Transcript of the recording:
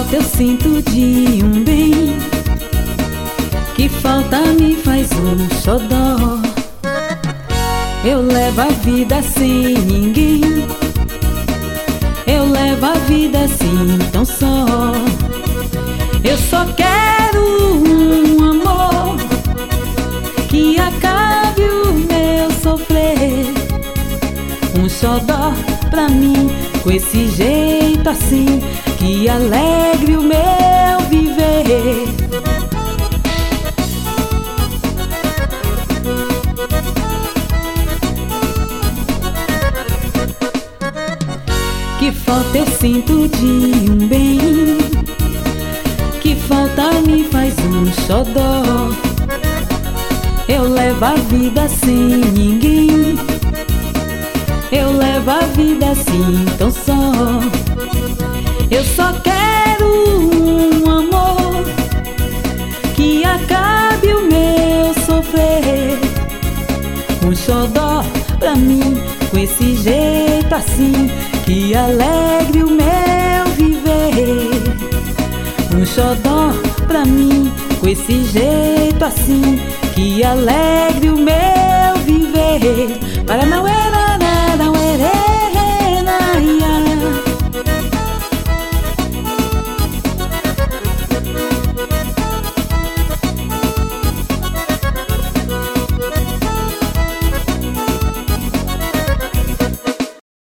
falta eu sinto de um bem, que falta me faz um xodó. Eu levo a vida sem ninguém, eu levo a vida assim tão só. Eu só quero um amor que acabe o meu sofrer, um xodó pra mim, com esse jeito assim, que alegre o meu viver. Que falta eu sinto de um bem, que falta me faz um xodó. Eu levo a vida sem ninguém, eu levo a vida assim tão só. Eu só quero um amor que acabe o meu sofrer, um xodó pra mim, com esse jeito assim, que alegre o meu viver. Um xodó pra mim, com esse jeito assim, que alegre o meu viver. Para